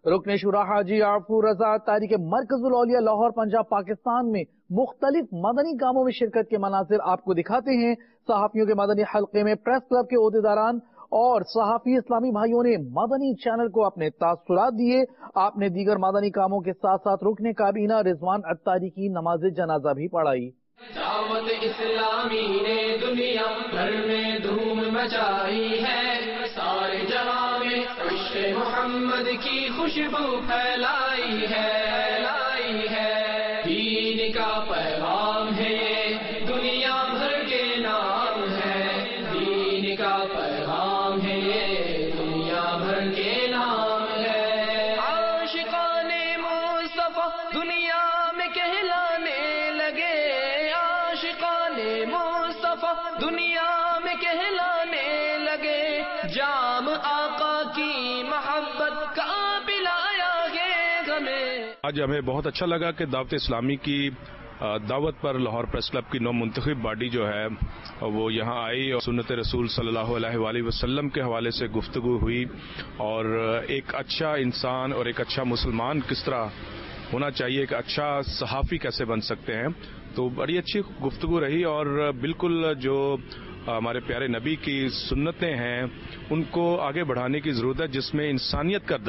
رکن شورا حاجی عفور رضا تاریخ مرکز الاولیاء لاہور پنجاب پاکستان میں مختلف مدنی کاموں میں شرکت کے مناظر آپ کو دکھاتے ہیں۔ صحافیوں کے مدنی حلقے میں پریس کلب کے عہدیداران اور صحافی اسلامی بھائیوں نے مدنی چینل کو اپنے تاثرات دیے۔ آپ نے دیگر مدنی کاموں کے ساتھ ساتھ رکن کابینہ رضوان عطاری کی نماز جنازہ بھی پڑھائی۔ دعوت اسلامی نے دنیا بھر میں دھوم مچائی ہے، سارے جہاں میں عشق محمد کی خوشبو پھیلائی ہے، دین کا پیغام ہے یہ دنیا بھر کے نام ہے، دین کا پیغام ہے یہ دنیا بھر کے نام ہے۔ عاشقان مصطفیٰ دنیا میں کہلانے لگے، مصطفیٰ دنیا میں کہلانے لگے، جام آقا کی محبت کا پلایا گے ہمیں۔ آج ہمیں بہت اچھا لگا کہ دعوت اسلامی کی دعوت پر لاہور پریس کلب کی نو منتخب باڈی جو ہے وہ یہاں آئی اور سنت رسول صلی اللہ علیہ وآلہ وسلم کے حوالے سے گفتگو ہوئی، اور ایک اچھا انسان اور ایک اچھا مسلمان کس طرح ہونا چاہیے، ایک اچھا صحافی کیسے بن سکتے ہیں، تو بڑی اچھی گفتگو رہی۔ اور بالکل جو ہمارے پیارے نبی کی سنتیں ہیں ان کو آگے بڑھانے کی ضرورت ہے، جس میں انسانیت کا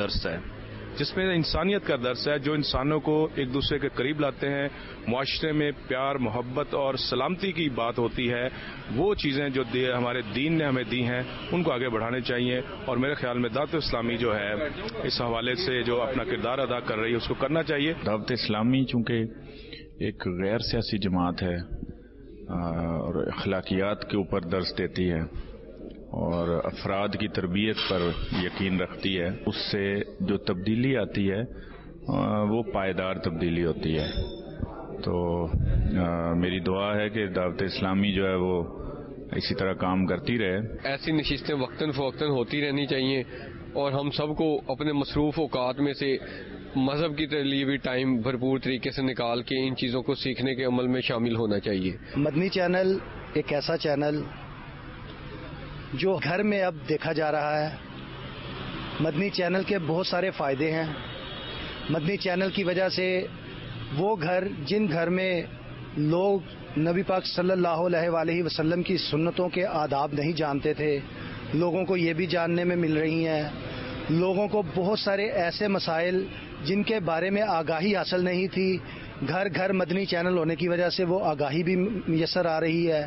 درس ہے، جو انسانوں کو ایک دوسرے کے قریب لاتے ہیں، معاشرے میں پیار محبت اور سلامتی کی بات ہوتی ہے، وہ چیزیں جو ہمارے دین نے ہمیں دی ہیں ان کو آگے بڑھانے چاہیے، اور میرے خیال میں دعوت اسلامی جو ہے اس حوالے سے جو اپنا کردار ادا کر رہی ہے اس کو کرنا چاہیے۔ دعوت اسلامی چونکہ ایک غیر سیاسی جماعت ہے اور اخلاقیات کے اوپر درس دیتی ہے اور افراد کی تربیت پر یقین رکھتی ہے، اس سے جو تبدیلی آتی ہے وہ پائیدار تبدیلی ہوتی ہے۔ تو میری دعا ہے کہ دعوت اسلامی جو ہے وہ اسی طرح کام کرتی رہے۔ ایسی نشستیں وقتاً فوقتاً ہوتی رہنی چاہیے، اور ہم سب کو اپنے مصروف اوقات میں سے مذہب کی لیے بھی ٹائم بھرپور طریقے سے نکال کے ان چیزوں کو سیکھنے کے عمل میں شامل ہونا چاہیے۔ مدنی چینل ایک ایسا چینل جو گھر میں اب دیکھا جا رہا ہے۔ مدنی چینل کے بہت سارے فائدے ہیں۔ مدنی چینل کی وجہ سے وہ گھر جن گھر میں لوگ نبی پاک صلی اللہ علیہ وآلہ وسلم کی سنتوں کے آداب نہیں جانتے تھے، لوگوں کو یہ بھی جاننے میں مل رہی ہیں۔ لوگوں کو بہت سارے ایسے مسائل جن کے بارے میں آگاہی حاصل نہیں تھی، گھر گھر مدنی چینل ہونے کی وجہ سے وہ آگاہی بھی میسر آ رہی ہے۔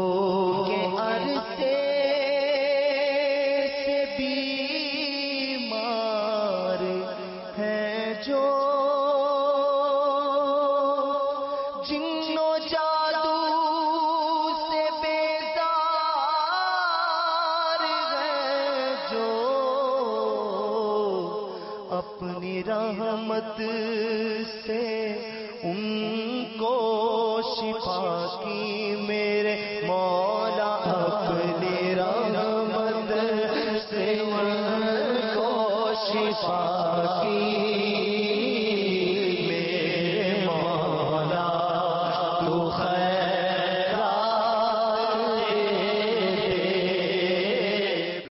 اپنی رحمت سے ان کو شفا کی میرے مولا، اپنی رحمت سے ان کو شفا